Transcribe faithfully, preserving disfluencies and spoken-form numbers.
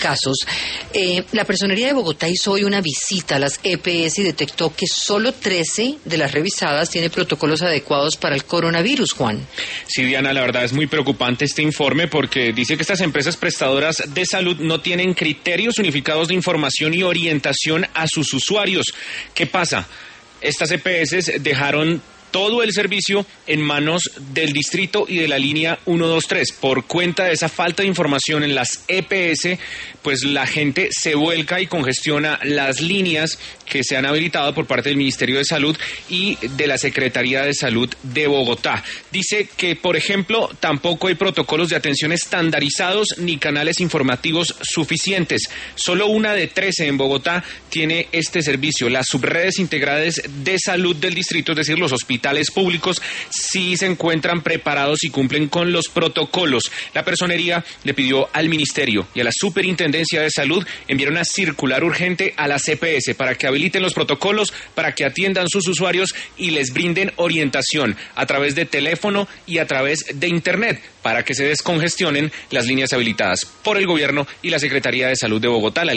casos. Eh, la Personería de Bogotá hizo hoy una visita a las E P S y detectó que solo trece de las revisadas tienen protocolos adecuados para el coronavirus, Juan. Sí, Diana, la verdad es muy preocupante este informe porque dice que estas empresas prestadoras de salud no tienen criterios unificados de información y orientación a sus usuarios. ¿Qué pasa? Estas E P S dejaron todo el servicio en manos del distrito y de la línea ciento veintitrés. Por cuenta de esa falta de información en las E P S, pues la gente se vuelca y congestiona las líneas que se han habilitado por parte del Ministerio de Salud y de la Secretaría de Salud de Bogotá. Dice que, por ejemplo, tampoco hay protocolos de atención estandarizados ni canales informativos suficientes. Solo una de trece en Bogotá tiene este servicio. Las subredes integradas de salud del distrito, es decir, los hospitales públicos, sí se encuentran preparados y cumplen con los protocolos. La Personería le pidió al Ministerio y a la Superintendencia de Salud enviar una circular urgente a las E P S para que habiliten los protocolos, para que atiendan sus usuarios y les brinden orientación a través de teléfono y a través de Internet, para que se descongestionen las líneas habilitadas por el Gobierno y la Secretaría de Salud de Bogotá. La